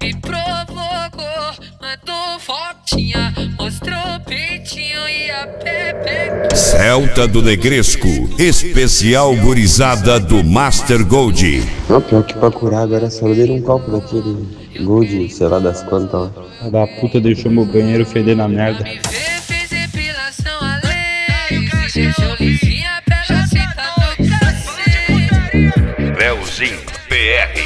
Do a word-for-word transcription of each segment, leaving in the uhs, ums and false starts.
Me provocou, mandou fotinha, mostrou peitinho e a pepequinha. Celta do Negresco, especial gurizada do Master Gold. Não, pior que pra curar agora é só ler um copo daquele Gold, sei lá das quantas lá. A da puta deixou meu banheiro feder na merda. Me vê, fez depilação a laser, deixou lisinha pra ela sentar no cacete. Leozinho P R.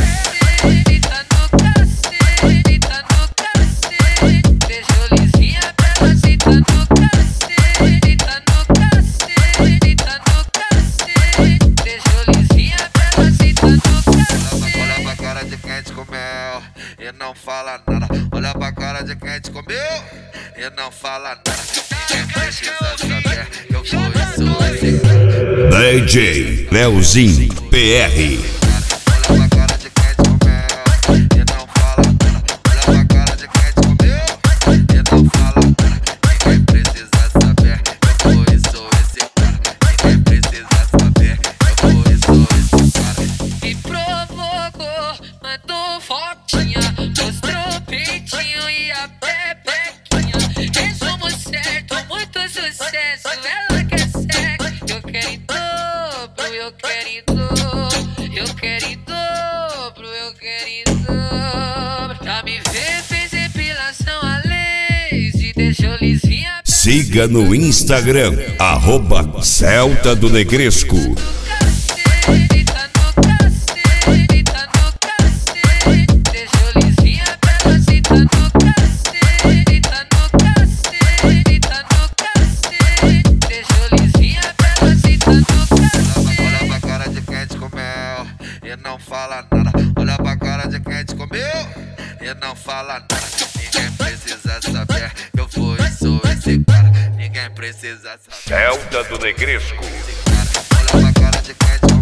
Olha pra cara de quem te comeu e não fala nada. Olha pra cara de quem te comeu e não fala nada. Ninguém precisa saber que eu sou isso, esse cara. D J Leozinho P R. Olha pra cara de quem te comeu e não fala nada. Olha pra cara de quem te comeu e não fala nada. Ninguém precisa saber que eu sou isso, esse cara. Ninguém precisa saber que eu sou isso, esse cara. Me provocou, mandou fotinha, mostrou peitinho e a pepequinha. Resumo certo, muito sucesso, ela quer sexo. Eu quero em dobro, eu quero em dobro, eu quero em dobro, eu quero em dobro. Pra me ver, fez depilação a laser, deixou lisinha. Siga no Instagram, arroba Celta do Negresco. Olha pra cara de quem te comeu e não fala nada. Olha pra cara de quem te comeu e não fala nada. Ninguém precisa saber que eu fui, sou esse cara. Ninguém precisa saber. Celta do Negresco. Olha pra cara de quem te